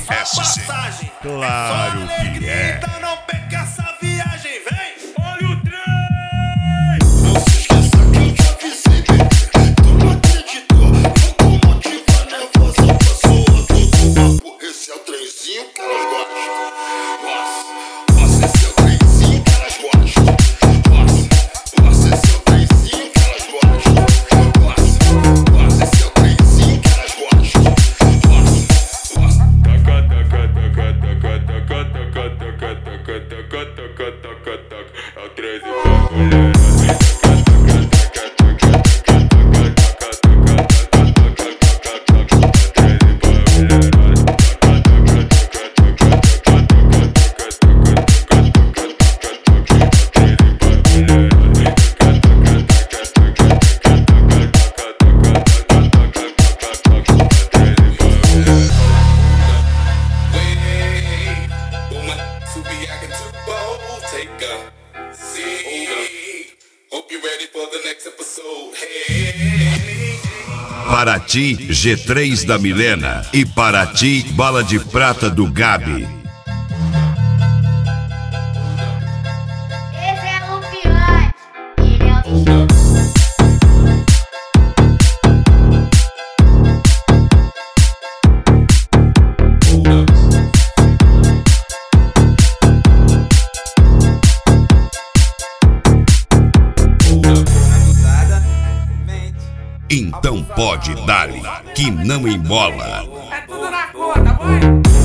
SC. Claro que é. Então não perca essa viagem, vem! Olha o trem! Não se esqueça que eu te avisei, bebê. Tu não acreditou, locomotiva nervosa passou todo papo. Esse é o trenzinho que elas gostam. Nossa, esse é o trenzinho que elas gostam. Nossa, esse é o trenzinho que elas gostam. Nossa, esse é o trenzinho que elas gostam. É o 13 pra mulher. Paraty, G3 da Milena. E Paraty, Bala de Prata do Gabi. Esse é o Fiote, ele é o bicho. Então pode dar-lhe, que não embola. É tudo na conta, vai!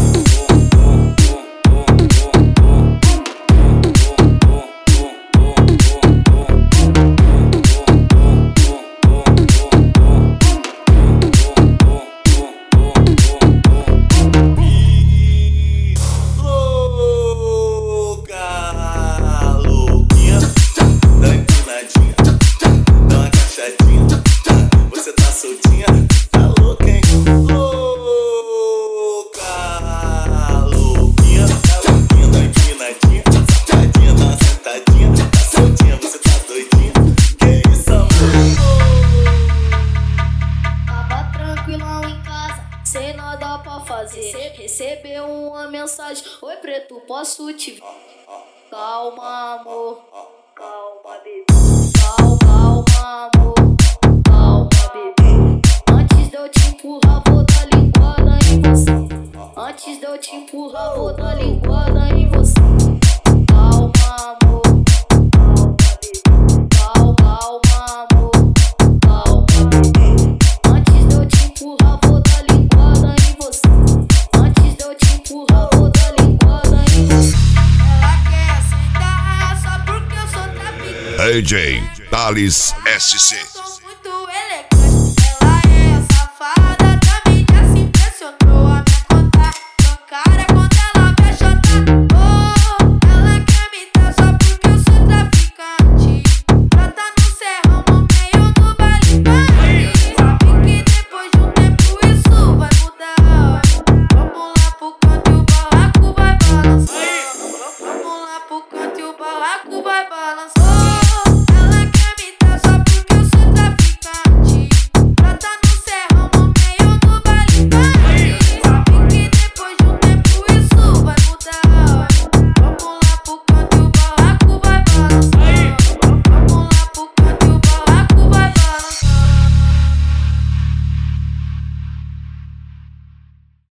Soltinha, tá louca, hein? Louca, louquinha, tá louquinha, tá empinadinha, safadinha, tá sentadinha, tá soltinha, você tá doidinha. Que isso, amor? Tava tranquilão em casa, sem nada pra fazer. Recebeu uma mensagem: oi preto, posso te ver? Calma, amor. Calma, bebê. Calma, amor. Calma, bebê. Antes de eu te empurrar, vou dar linguada em você. Antes de eu te empurrar, vou dar linguada em você. Calma, amor. Calma, bebê. Calma, amor. Calma, bebê. Antes de eu te empurrar, vou dar linguada em você. Antes de eu te empurrar, vou dar linguada em você. Ela quer sentar só porque eu sou traficante. AJ Thales SC.